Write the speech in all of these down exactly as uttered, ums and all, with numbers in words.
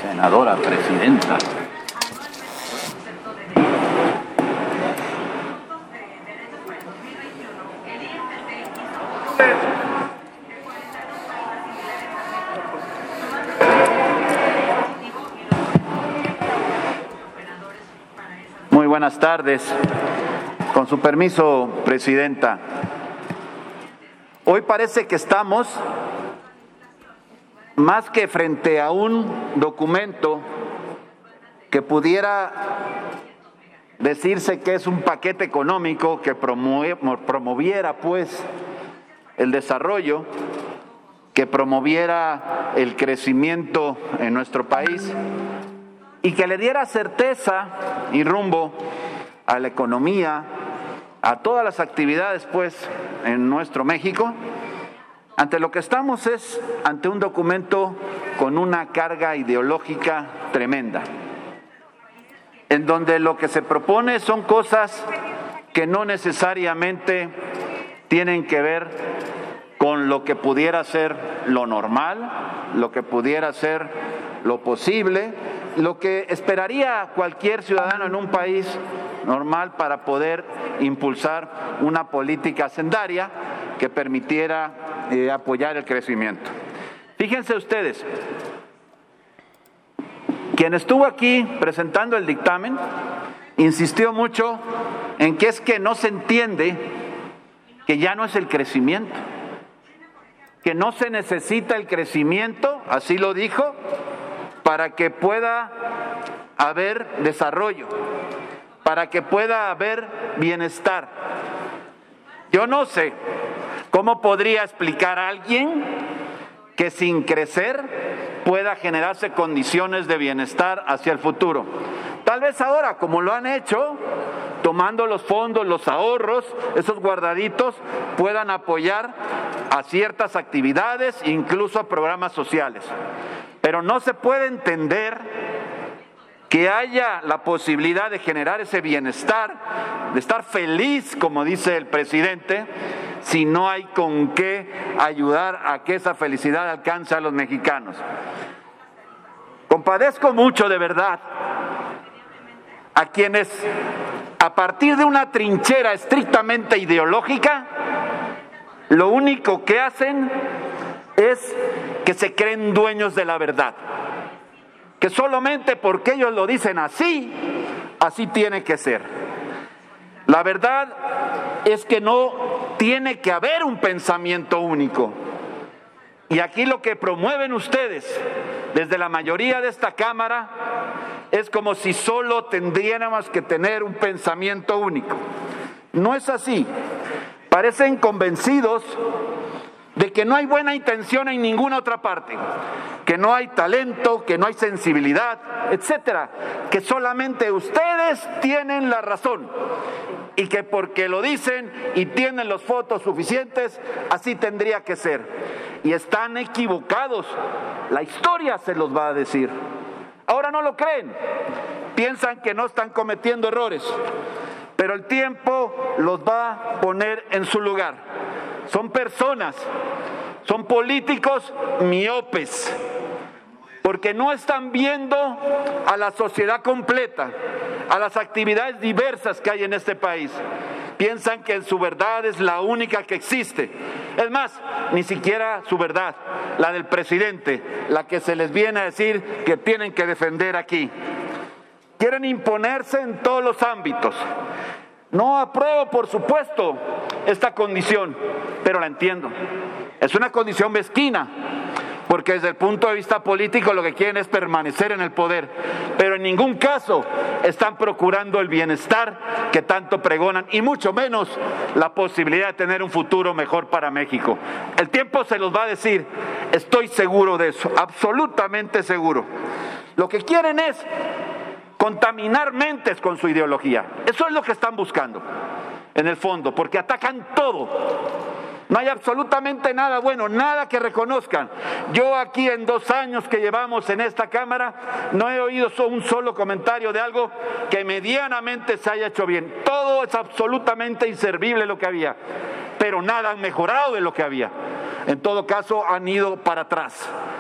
Senadora, presidenta. Muy buenas tardes. Con su permiso, presidenta. Hoy parece que estamos más que frente a un documento que pudiera decirse que es un paquete económico que promoviera pues el desarrollo, que promoviera el crecimiento en nuestro país y que le diera certeza y rumbo a la economía, a todas las actividades pues en nuestro México. Ante lo que estamos es ante un documento con una carga ideológica tremenda, en donde lo que se propone son cosas que no necesariamente tienen que ver con lo que pudiera ser lo normal, lo que pudiera ser lo posible, lo que esperaría cualquier ciudadano en un país normal para poder impulsar una política hacendaria que permitiera eh, apoyar el crecimiento. Fíjense ustedes, quien estuvo aquí presentando el dictamen insistió mucho en que es que no se entiende que ya no es el crecimiento, que no se necesita el crecimiento, así lo dijo, para que pueda haber desarrollo, para que pueda haber bienestar. Yo no sé cómo podría explicar a alguien que sin crecer pueda generarse condiciones de bienestar hacia el futuro. Tal vez ahora, como lo han hecho, tomando los fondos, los ahorros, esos guardaditos, puedan apoyar a ciertas actividades, incluso a programas sociales. Pero no se puede entender que haya la posibilidad de generar ese bienestar, de estar feliz, como dice el presidente, si no hay con qué ayudar a que esa felicidad alcance a los mexicanos. Compadezco mucho, de verdad, a quienes, a partir de una trinchera estrictamente ideológica, lo único que hacen es que se creen dueños de la verdad, que solamente porque ellos lo dicen así, así tiene que ser. La verdad es que no tiene que haber un pensamiento único. Y aquí lo que promueven ustedes desde la mayoría de esta Cámara es como si solo tendríamos que tener un pensamiento único. No es así. Parecen convencidos de que no hay buena intención en ninguna otra parte, que no hay talento, que no hay sensibilidad, etcétera, que solamente ustedes tienen la razón y que porque lo dicen y tienen los votos suficientes, así tendría que ser. Y están equivocados, la historia se los va a decir. Ahora no lo creen, piensan que no están cometiendo errores, pero el tiempo los va a poner en su lugar. Son personas, son políticos miopes, porque no están viendo a la sociedad completa, a las actividades diversas que hay en este país. Piensan que su verdad es la única que existe. Es más, ni siquiera su verdad, la del presidente, la que se les viene a decir que tienen que defender aquí. Quieren imponerse en todos los ámbitos. No apruebo, por supuesto, esta condición, pero la entiendo. Es una condición mezquina, porque desde el punto de vista político lo que quieren es permanecer en el poder, pero en ningún caso están procurando el bienestar que tanto pregonan, y mucho menos la posibilidad de tener un futuro mejor para México. El tiempo se los va a decir, estoy seguro de eso, absolutamente seguro. Lo que quieren es contaminar mentes con su ideología. Eso es lo que están buscando, en el fondo, porque atacan todo. No hay absolutamente nada bueno, nada que reconozcan. Yo aquí en dos años que llevamos en esta Cámara no he oído un solo comentario de algo que medianamente se haya hecho bien. Todo es absolutamente inservible lo que había, pero nada han mejorado de lo que había. En todo caso han ido para atrás. Entonces,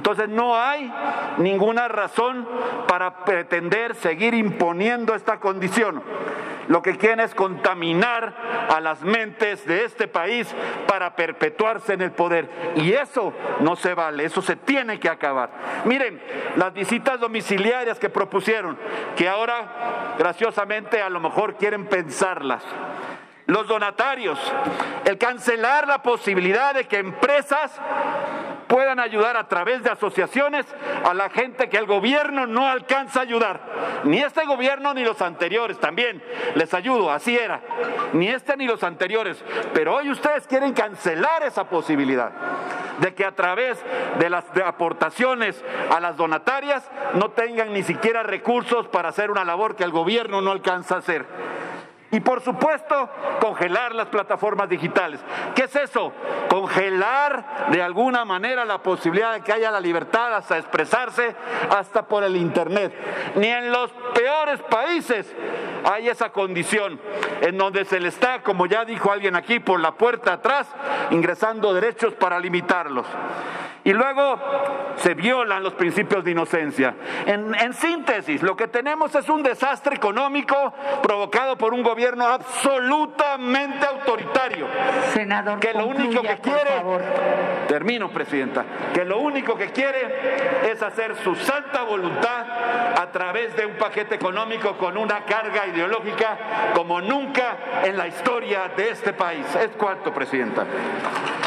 Entonces no hay ninguna razón para pretender seguir imponiendo esta condición. Lo que quieren es contaminar a las mentes de este país para perpetuarse en el poder. Y eso no se vale, eso se tiene que acabar. Miren, las visitas domiciliarias que propusieron, que ahora graciosamente a lo mejor quieren pensarlas. Los donatarios, el cancelar la posibilidad de que empresas puedan ayudar a través de asociaciones a la gente que el gobierno no alcanza a ayudar. Ni este gobierno ni los anteriores, también les ayudo, así era. Ni este ni los anteriores. Pero hoy ustedes quieren cancelar esa posibilidad de que a través de las de aportaciones a las donatarias no tengan ni siquiera recursos para hacer una labor que el gobierno no alcanza a hacer. Y por supuesto, congelar las plataformas digitales. ¿Qué es eso? Congelar de alguna manera la posibilidad de que haya la libertad hasta expresarse hasta por el Internet. Ni en los peores países hay esa condición en donde se le está, como ya dijo alguien aquí, por la puerta atrás, ingresando derechos para limitarlos. Y luego se violan los principios de inocencia. En, en síntesis, lo que tenemos es un desastre económico provocado por un gobierno absolutamente autoritario. Senador, que lo único que quiere, por favor. Termino, Presidenta, que lo único que quiere es hacer su santa voluntad a través de un paquete económico con una carga ideológica como nunca en la historia de este país. Es cuanto, Presidenta.